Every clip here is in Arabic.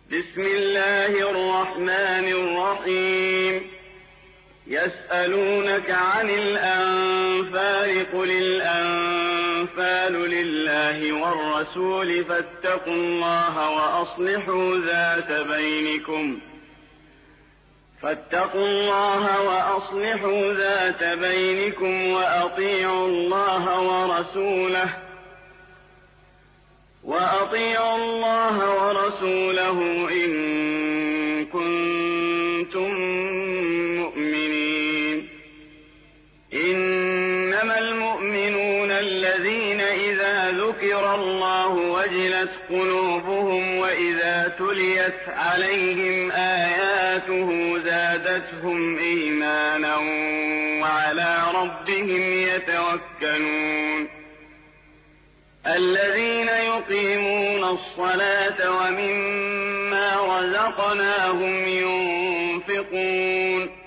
بسم الله الرحمن الرحيم يسألونك عن الأنفال قل الأنفال لله والرسول فاتقوا الله وأصلحوا ذات بينكم وأطيعوا الله ورسوله إن كنتم مؤمنين. إنما المؤمنون الذين إذا ذكر الله وجلت قلوبهم وإذا تليت عليهم آياته زادتهم إيمانا وعلى ربهم يتوكلون. الذين يقيمون الصلاة ومما رزقناهم ينفقون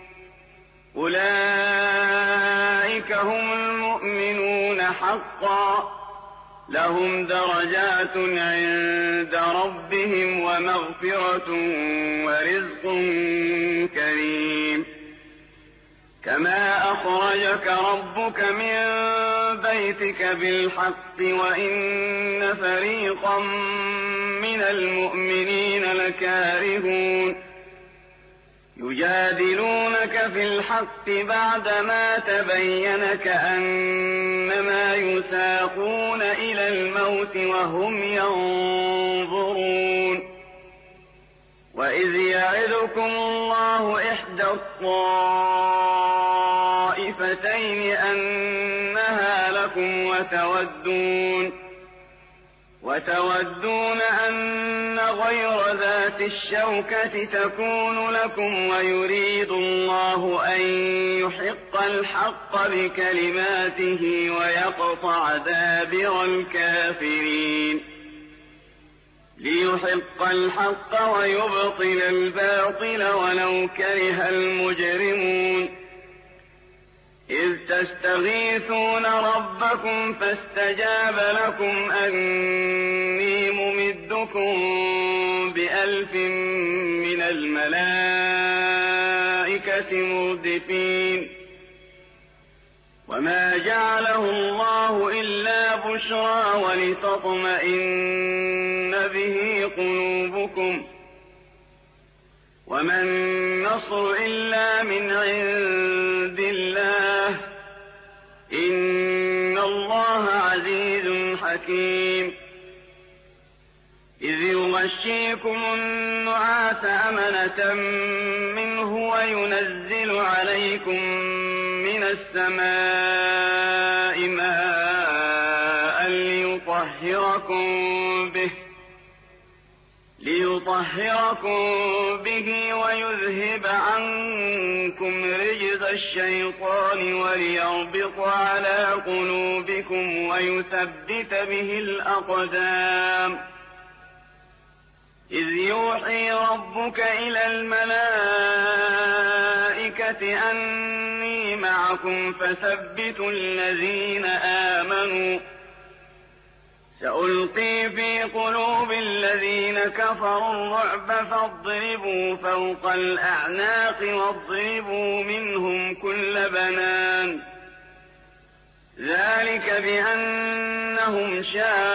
أولئك هم المؤمنون حقا لهم درجات عند ربهم ومغفرة ورزق كريم. كما أخرجك ربك من بيتك بالحق وإن فريقا من المؤمنين لكارهون يجادلونك في الحق بعدما تبين كأنما يساقون إلى الموت وهم ينظرون. وإذ يعدكم الله إحدى الطائفتين أنها لكم وتودون أن غير ذات الشوكة تكون لكم ويريد الله أن يحق الحق بكلماته ويقطع دابر الكافرين. ليحق الحق ويبطل الباطل ولو كره المجرمون. إذ تستغيثون ربكم فاستجاب لكم أني ممدكم ب1000 من الملائكة مردفين. وما جعله الله إلا بشرى ولتطمئن به قلوبكم وما النصر إلا من عند الله إن الله عزيز حكيم. إذ يغشيكم النعاس أمنة منه وينزل عليكم من السماء ماء ليطهركم به ويذهب عنكم رجز الشيطان وليربط على قلوبكم ويثبت به الأقدام. إذ يوحي ربك إلى الملائكة أني معكم فثبتوا الذين آمنوا سألقي في قلوب الذين كفروا الرعب فاضربوا فوق الأعناق واضربوا منهم كل بنان. ذلك بأنهم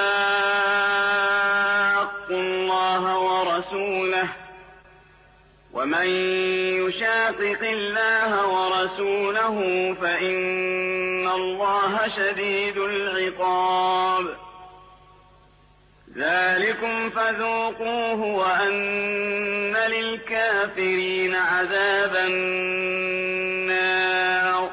شاقوا الله ورسوله ومن يشاقق الله ورسوله فإن الله شديد العقاب. ذلكم فذوقوه وأن للكافرين عذاب النار.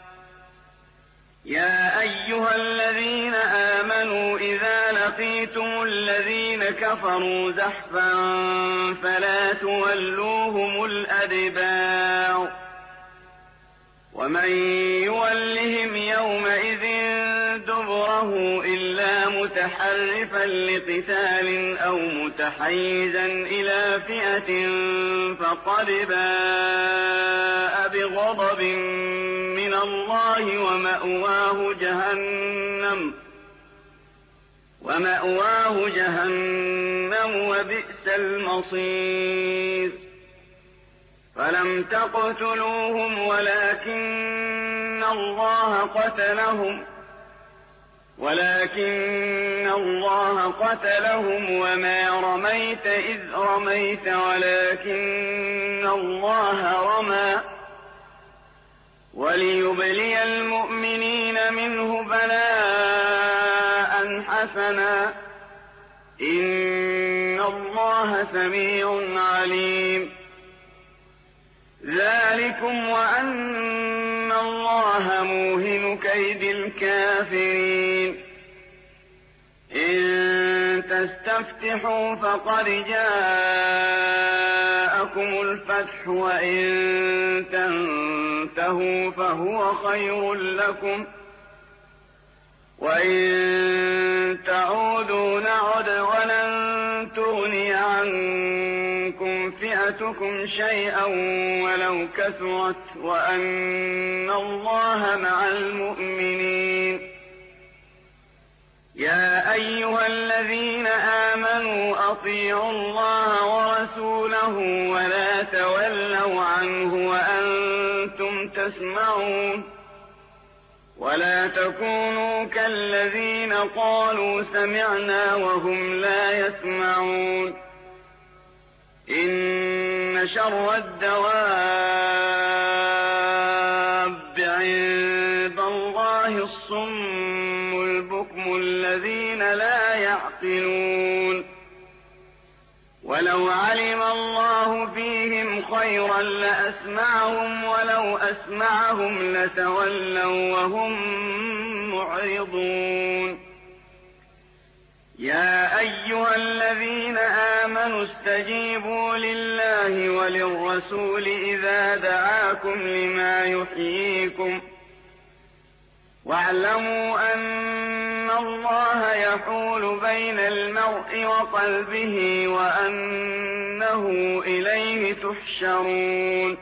يا أيها الذين آمنوا إذا لقيتم الذين كفروا زحفا فلا تولوهم الأدبار. ومن يولهم يومئذ دبره إلا متحرفا لقتال أو متحيزا إلى فئة فقد باء بغضب من الله ومأواه جهنم وبئس وبئس المصير. فلم تقتلوهم ولكن الله قتلهم وما رميت إذ رميت ولكن الله رمى وليبلي المؤمنين منه بلاء حسنا إن الله سميع عليم. ذلكم وأن الله موهن كيد الكافرين. إن تستفتحوا فقد جاءكم الفتح وإن تنتهوا فهو خير لكم وإن تعودوا نعد ولن تغني عنكم فئتكم شيئا ولو كثرت وأن الله مع المؤمنين. يا أيها الذين آمنوا أطيعوا الله ورسوله ولا تولوا عنه وأنتم تسمعون. ولا تكونوا كالذين قالوا سمعنا وهم لا يسمعون. إن شر الدواب عند الله الصم البكم الذين لا يعقلون. ولو علم الله فيهم خيرا لأسمعهم ولو أسمعهم لتولوا وهم معرضون. يا أيها الذين آمنوا استجيبوا لله وللرسول إذا دعاكم لما يحييكم واعلموا أن الله يحول بين المرء وقلبه وأنه إليه تحشرون.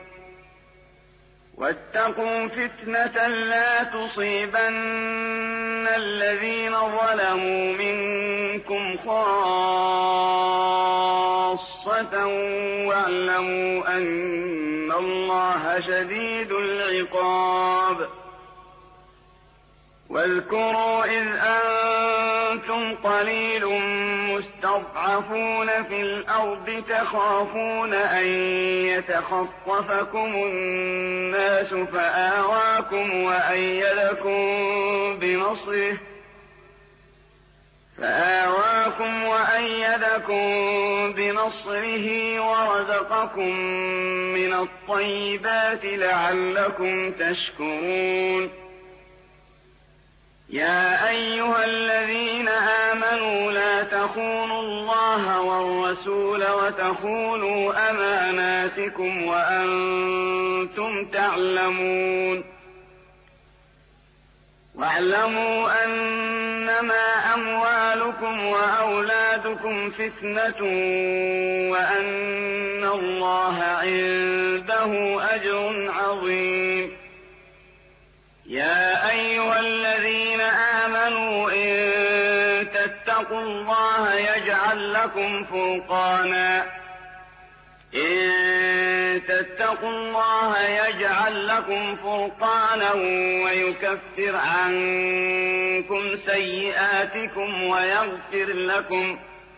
واتقوا فتنة لا تصيبن الذين ظلموا منكم خاصة واعلموا أن الله شديد العقاب. واذكروا إذ أنتم قليل مستضعفون في الأرض تخافون أن يتخطفكم الناس فآواكم وأيدكم بنصره ورزقكم من الطيبات لعلكم تشكرون. يا أيها الذين آمنوا لا تخونوا الله والرسول وتخونوا أماناتكم وأنتم تعلمون. واعلموا أنما أموالكم وأولادكم فتنة وأن الله عنده أجر عظيم. يا أيها الذين آمنوا إن تتقوا الله يجعل لكم فرقانا ويكفر عنكم سيئاتكم ويغفر لكم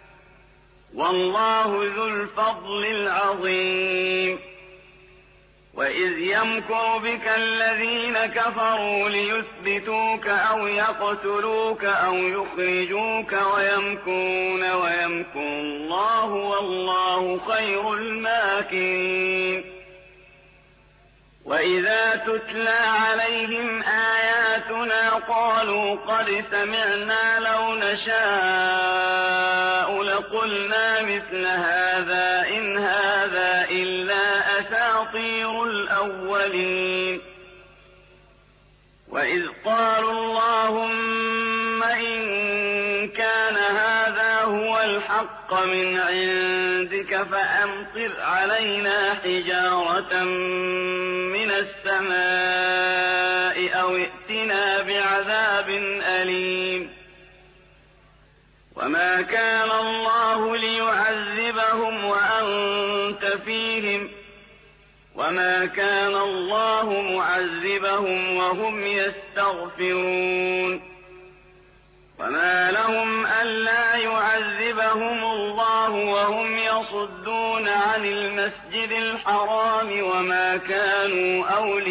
والله ذو الفضل العظيم. وإذ يمكر بك الذين كفروا ليثبتوك أو يقتلوك أو يخرجوك ويمكرون ويمكر الله والله خير الماكرين. وإذا تتلى عليهم آياتنا قالوا قد سمعنا لو نشاء لقلنا مثل هذا إن هذا إلا أساطير الأولين. وإذ قالوا اللهم إن كان هذا هو الحق من عندك فأمطر علينا حجارة من السماء أو ائتنا بعذاب أليم. وما كان الله ليعذبهم وأنت فيهم وما كان الله معذبهم وهم يستغفرون وما لهم ألا يعذبهم الله وهم يصدون عن المسجد الحرام وما كانوا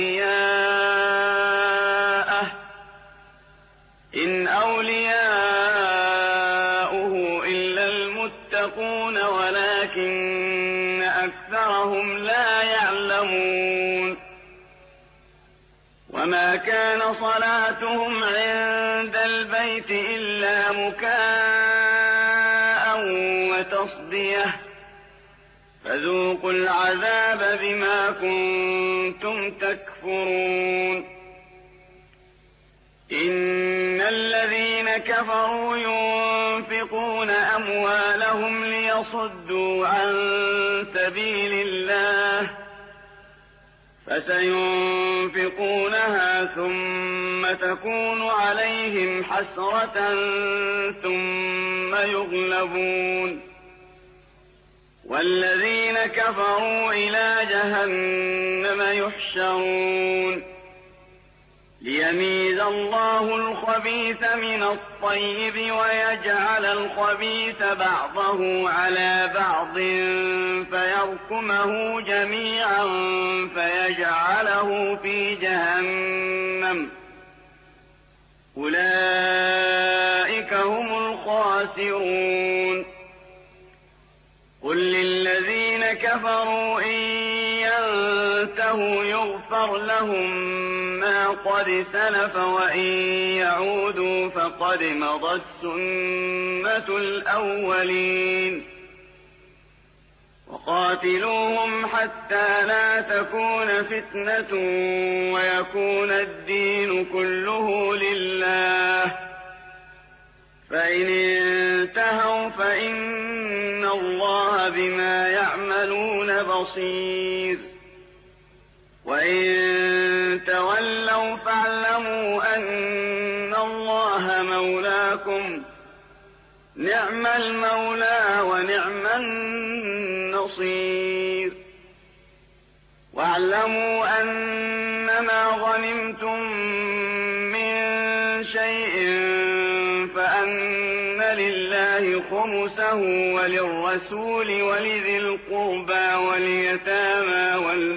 أولياءه إن أولياؤه إلا المتقون ولكن أكثرهم لا يعلمون وما كان صلاتهم عند البيت إلا مكاء وتصدية فذوقوا العذاب بما كنتم تكفرون إن الذين كفروا ينفقون أموالهم ليصدوا عن سبيل الله فسينفقونها ثم تكون عليهم حسرة ثم يغلبون والذين كفروا إلى جهنم يحشرون ليميز الله الخبيث من الطيب ويجعل الخبيث بعضه على بعض فيركمه جميعا فيجعله في جهنم أولئك هم الخاسرون قل للذين كفروا إن ينتهوا يغفر لهم ما قد سلف وإن يعودوا فقد مضت سنة الأولين وقاتلوهم حتى لا تكون فتنة ويكون الدين كله لله فإن انتهوا فإن الله بما يعملون بصير وإن تولوا فاعلموا أن الله مولاكم نعم المولى ونعم النصير واعلموا أنما غنمتم من شيء فأن لله خمسه وللرسول ولذي القربى واليتامى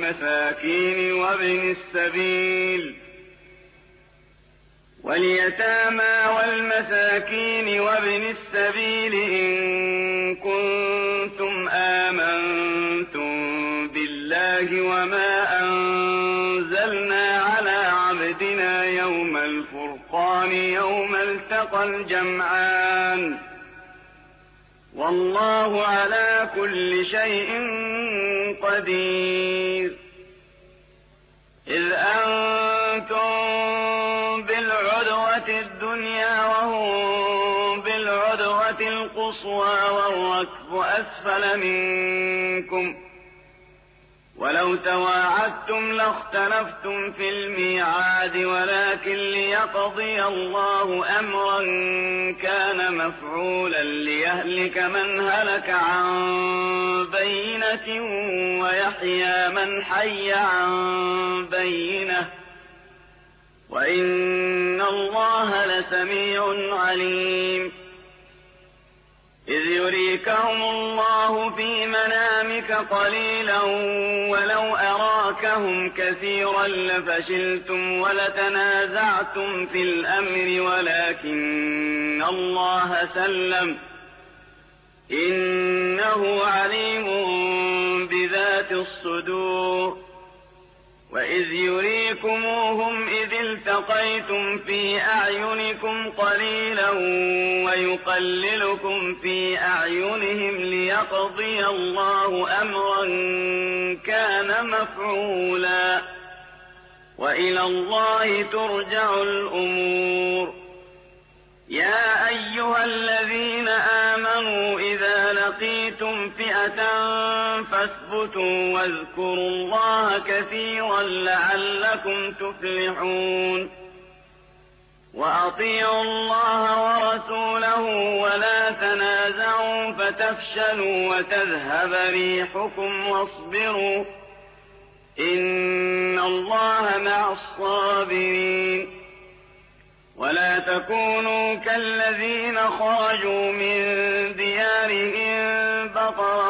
والمساكين وابن السبيل إن كنتم آمنتم بالله وما أنزلنا على عبدنا يوم الفرقان يوم التقى الجمعان والله على كل شيء قدير إذ أنتم بالعدوة الدنيا وهم بالعدوة القصوى والركب أسفل منكم ولو تواعدتم لاختلفتم في الميعاد ولكن ليقضي الله أمرا كان مفعولا ليهلك من هلك عن بينة ويحيى من حي عن بينة وإن الله لسميع عليم إذ يريكهم الله في منامك قليلا ولو أراكهم كثيرا لفشلتم ولتنازعتم في الأمر ولكن الله سلم إنه عليم بذات الصدور وإذ يريكموهم إذ التقيتم في أعينكم قليلا ويقللكم في أعينهم ليقضي الله أمرا كان مفعولا وإلى الله ترجع الأمور يا أيها الذين آمنوا إذا لقيتم فئة فاثبتوا واذكروا الله كثيرا لعلكم تفلحون وأطيعوا الله ورسوله ولا تنازعوا فتفشلوا وتذهب ريحكم واصبروا إن الله مع الصابرين. ولا تكونوا كالذين خرجوا من ديارهم بطرا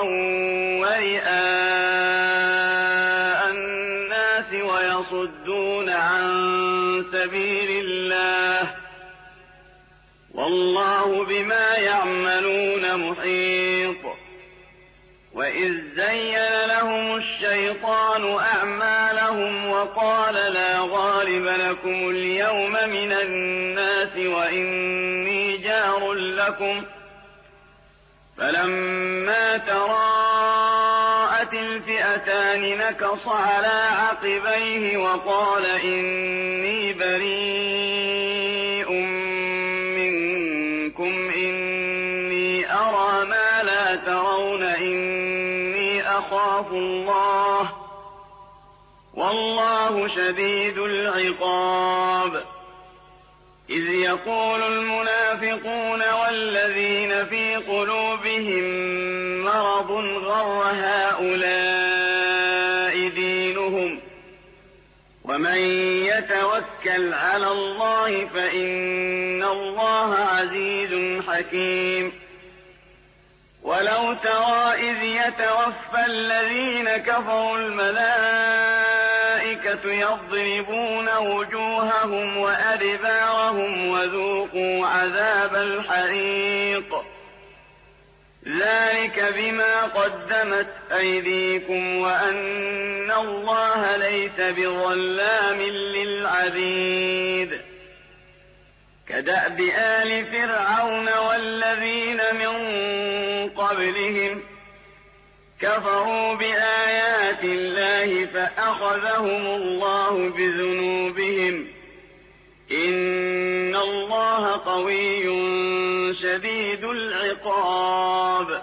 ورئاء الناس ويصدون عن سبيل الله والله بما يعملون محيط. وإذ زين لهم الشيطان أعمالهم وقال لا غالب لكم اليوم من الناس وإني جار لكم فلما تراءت الفئتان نكص على عقبيه وقال إني بريء منكم إني أرى ما لا ترون إني أخاف الله والله شديد العقاب. إذ يقول المنافقون والذين في قلوبهم مرض غر هؤلاء دينهم ومن يتوكل على الله فإن الله عزيز حكيم. ولو ترى إذ يتوفى الذين كفروا الملائكة يضربون وجوههم وأدبارهم وذوقوا عذاب الحريق ذلك بما قدمت أيديكم وأن الله ليس بظلام للعبيد. كدأب آل فرعون والذين من قبلهم كفروا بآيات الله فأخذهم الله بذنوبهم إن الله قوي شديد العقاب.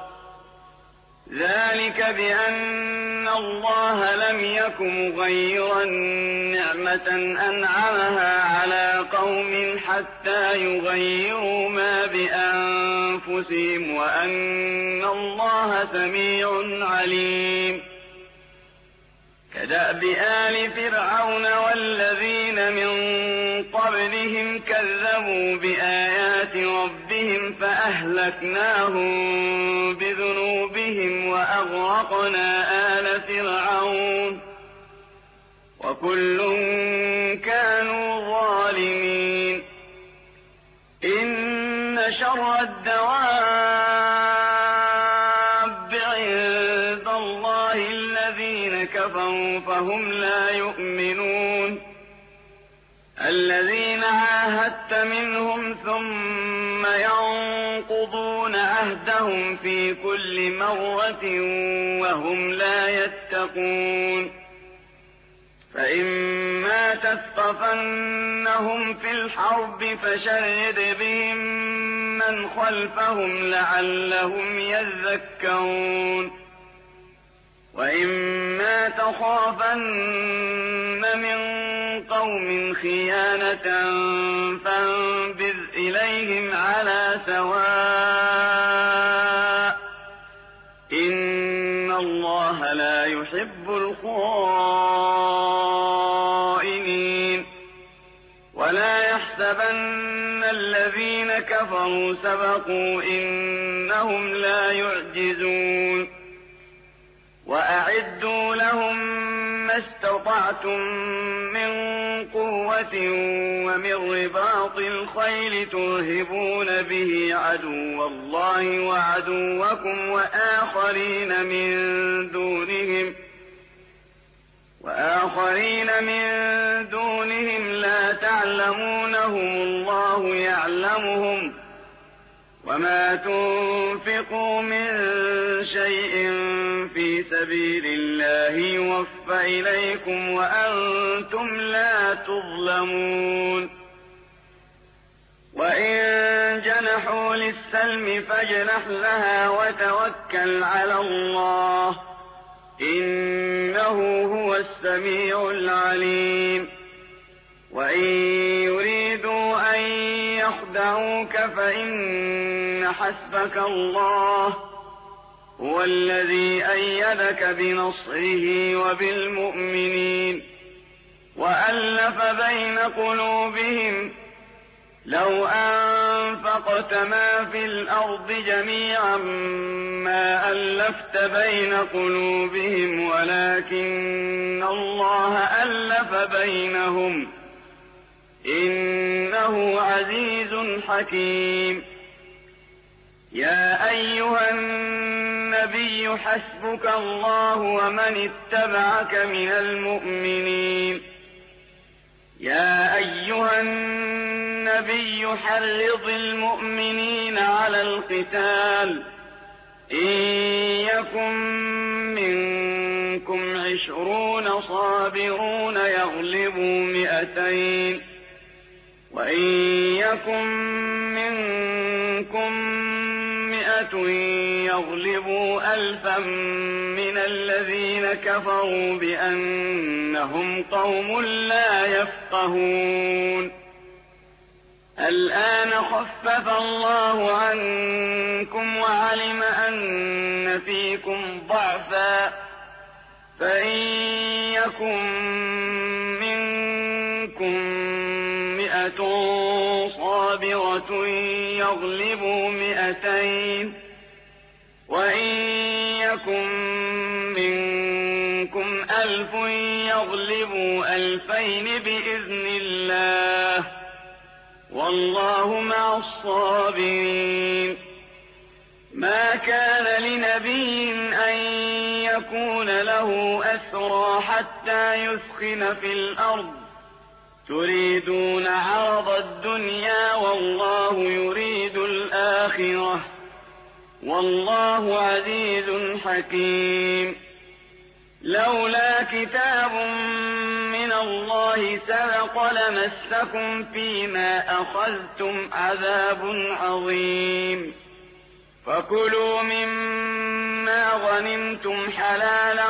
ذلك بأن الله لم يك مغيرا نعمة أنعمها على قوم حتى يغيروا ما بأنفسهم وأن الله سميع عليم. كدأب آل فرعون والذين من قبلهم كذبوا بآيات ربهم فأهلكناهم بذنوبهم وأغرقنا آل فرعون وكل كانوا ظالمين. إن شر الدواب عند الله الذين كفروا فهم لا يؤمنون. الذين عاهدت منهم ثم ينقضون عهدهم في كل مرة وهم لا يتقون. فإما تثقفنهم في الحرب فشرد بهم من خلفهم لعلهم يذكرون. وإما تخافن من قوم خيانة فانبذ إليهم على سواء إن الله لا يحب الخائنين. ولا يحسبن الذين كفروا سبقوا إنهم لا يعجزون. وأعدوا لهم ما استطعتم من قوة ومن رباط الخيل ترهبون به عدو الله وعدوكم وآخرين من دونهم لا تعلمونهم الله يعلمهم وما تنفقوا من شيء في سبيل الله يوفى إليكم وأنتم لا تظلمون. وإن جنحوا للسلم فاجنح لها وتوكل على الله إنه هو السميع العليم. وإن يريدوا أن نفعوك فإن حسبك الله هو الذي أيدك بنصره وبالمؤمنين وألف بين قلوبهم لو أنفقت ما في الأرض جميعا ما ألفت بين قلوبهم ولكن الله ألف بينهم إنه عزيز حكيم. يا أيها النبي حسبك الله ومن اتبعك من المؤمنين. يا أيها النبي حرض المؤمنين على القتال إن يكن منكم 20 صابرون يغلبوا 200 وإن يكن منكم 100 يغلبوا 1000 من الذين كفروا بأنهم قوم لا يفقهون. الآن خفف الله عنكم وعلم أن فيكم ضعفا فإن يكن منكم 100 صابرة يغلبوا 200 وإن يكن منكم 1000 يغلبوا 2000 بإذن الله والله مع الصابرين. ما كان لنبي أن يكون له أسرى حتى يثخن في الأرض تريدون عرض الدنيا والله يريد الآخرة والله عزيز حكيم. لولا كتاب من الله سبق لمسكم فيما أخذتم عذاب عظيم. فكلوا مما غنمتم حلالا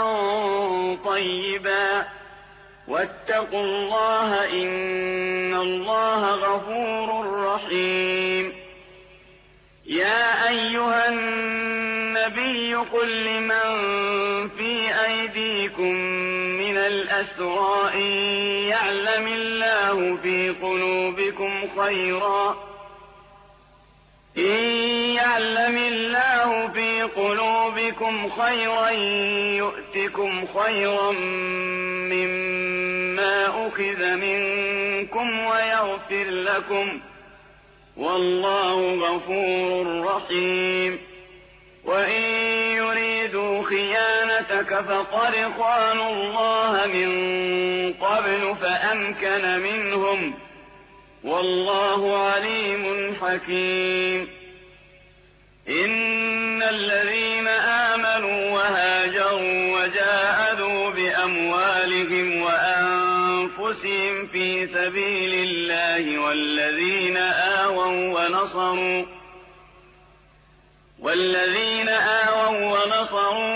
طيبا واتقوا الله إن الله غفور رحيم. يا أيها النبي قل لمن في أيديكم من الأسرى إن يعلم الله في قلوبكم خيرا يؤتكم خيرا مما أخذ منكم ويغفر لكم والله غفور رحيم. وإن يريدوا خيانتك فقد خانوا الله من قبل فأمكن منهم والله عليم حكيم. إن الذين آمنوا وهاجروا وجاهدوا بأموالهم وأنفسهم في سبيل الله والذين آووا ونصروا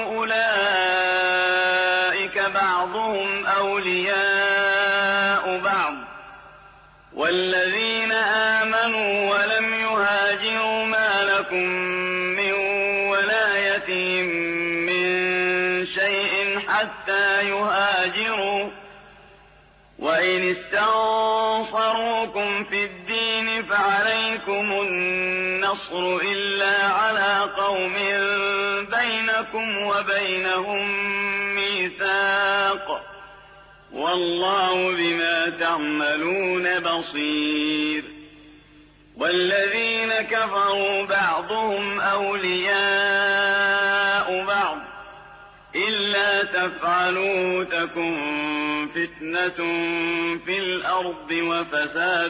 أولئك بعضهم أولياء بعض والذين آمنوا ولم يهاجروا ما لكم من ولايتهم من شيء حتى يهاجروا وإن استنصروكم في الدين فعليكم النصر إلا على قوم بينكم وبينهم ميثاق والله بما تعملون بصير. والذين كفروا بعضهم أولياء بعض إلا تفعلوا تكن فتنة في الأرض وفساد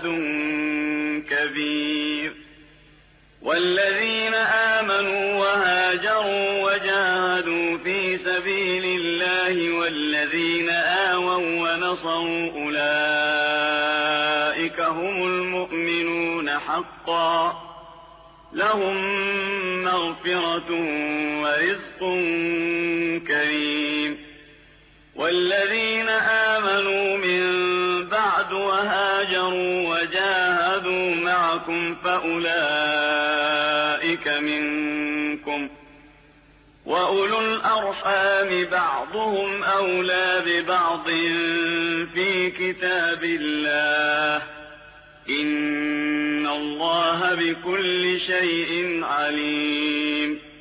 كبير. والذين آمنوا وهاجروا وجاهدوا في سبيل الله والذين آووا ونصروا أولئك هم المؤمنون حقا لهم مغفرة ورزق كريم. والذين آمنوا من بعد وهاجروا وجاهدوا معكم فأولئك منكم، وأولو الأرحام بعضهم أولى ببعض في كتاب الله، إن الله بكل شيء عليم.